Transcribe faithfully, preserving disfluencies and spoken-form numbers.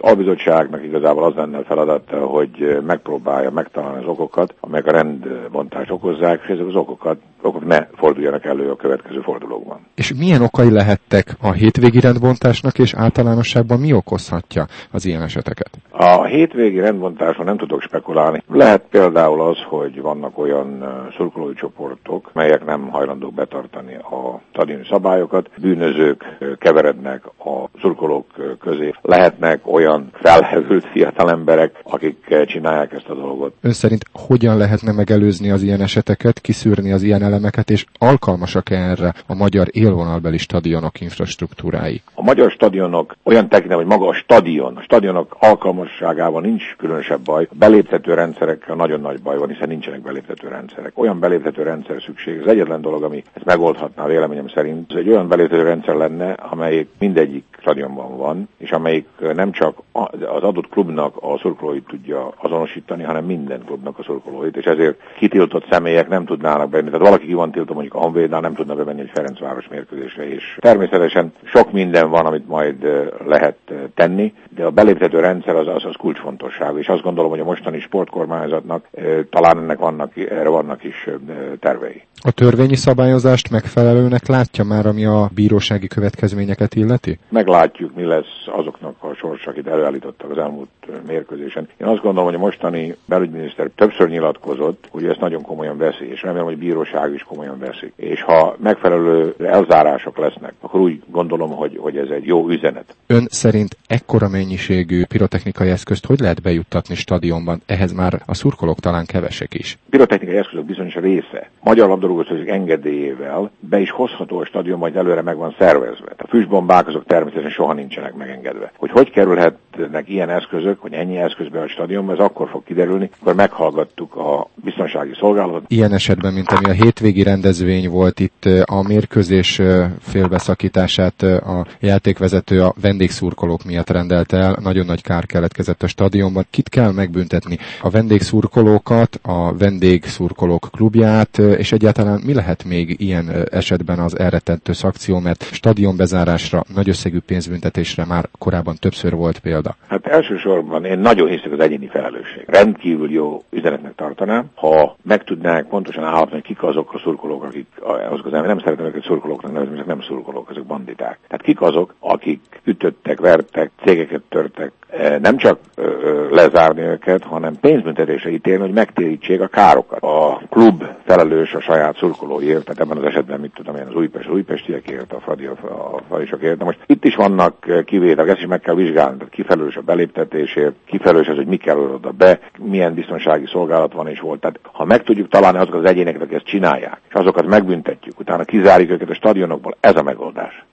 albizottságnak igazából az lenne a feladata, hogy megpróbálja megtalálni az okokat, amelyek a rendbontást okozzák, és ezek az okokat, okok ne forduljanak elő a következő fordulókban. És milyen okai lehettek a hétvégi rendbontásnak, és általánosságban mi okozhatja az ilyen eseteket? A hétvégi rendbontásban nem tudok spekulálni. Lehet például az, hogy vannak olyan szurkolói csoportok, melyek nem hajlandók betartani a stadioni szabályokat, bűnözők keverednek a szurkolók közé. Lehetnek olyan felhevült fiatal emberek, akik csinálják ezt a dolgot. Ön szerint hogyan lehetne megelőzni az ilyen eseteket, kiszűrni az ilyen elemeket, és alkalmasak erre a magyar élvonalbeli stadionok infrastruktúrái? A magyar stadionok olyan tekintetben, hogy maga a stadion, a stadionok alkalmasságával nincs különösebb baj. A beléptető rendszerekkel nagyon nagy baj van, hiszen nincsenek beléptető rendszerek. Olyan beléptető rendszer szükség. Az egyetlen dolog, ami ezt megoldhatná véleményem szerint, ez egy olyan beléptető rendszer lenne, amelyik mindegyik stadionban van, és amelyik nem csak az adott klubnak a szurkolóit tudja azonosítani, hanem minden klubnak a szurkolóit, és ezért kitiltott személyek nem tudnának benni. Tehát valaki ki van tiltva, mondjuk a Honvédnál nem tudna bemenni egy Ferencváros mérkőzésre, és természetesen sok minden van, amit majd lehet tenni, de a beléptető rendszer az, az, az kulcsfontosságú, és azt gondolom, hogy a mostani sportkormányzatnak talán ennek vannak, erre vannak is tervei. A törvényi szabályozást megfelelőnek látja már, ami a bírósági következményeket illeti? Meglátjuk, mi lesz azoknak a sorsa, akit előállítottak az elmúlt mérkőzésen. Én azt gondolom, hogy a mostani belügyminiszter többször nyilatkozott, hogy ezt nagyon komolyan veszi, és remélem, hogy a bíróság is komolyan veszi. És ha megfelelő elzárások lesznek, akkor úgy gondolom, hogy, hogy ez egy jó üzenet. Ön szerint ekkora mennyiségű pirotechnikai eszközt hogy lehet bejuttatni stadionban? Ehhez már a szurkolók talán kevesek is. Pirotechnikai eszközök bizonyos része Magyar labdarúgó-szövetség engedélyével be is hozható a stadion, majd előre meg van szervezve. A füstbombák azok természetesen soha nincsenek megengedve. Hogy hogy kerülhetnek ilyen eszközök, hogy ennyi eszközbe a stadionba, ez akkor fog kiderülni, akkor meghallgattuk a biztonsági szolgálatot. Ilyen esetben, mint ami a hétvégi rendezvény volt, itt a mérkőzés félbeszakítását a játékvezető a vendégszurkolók miatt rendelte el, nagyon nagy kár keletkezett a stadionban. Kit kell megbüntetni? A vendégszurkolókat, a vendégszurkolók klubját, és egyáltalán mi lehet még ilyen esetben az elrettentő szakció, mert stadionbezárásra, nagy összegű pénzbüntetésre már korábban többször volt példa. Hát elsősorban én nagyon hiszek az egyéni felelősség. Rendkívül jó üzenetnek tartanám, ha meg tudnák pontosan állapítani, kik azok a szurkolók, akik, azok az, nem szeretem őket szurkolóknak nevezni, ezek nem szurkolók, ezek banditák. Tehát kik azok, akik ütöttek, vertek, cégeket törtek, nem csak lezárni őket, hanem pénzbüntetésre ítélni, hogy megtérítsék a károkat. A klub felelős a saját szurkolóiért, tehát ebben az esetben mit tudom én, az Újpest, az újpestiekért, a Fradi, a Fradisokért. De most itt is vannak kivételek, ezt is meg kell vizsgálni, tehát ki felelős a beléptetésért, ki felelős az, hogy mi kell oda be, milyen biztonsági szolgálat van és volt. Tehát ha meg tudjuk találni azokat az egyéneket, akik ezt csinálják, és azokat megbüntetjük, utána kizárjuk őket a stadionokból, ez a megoldás.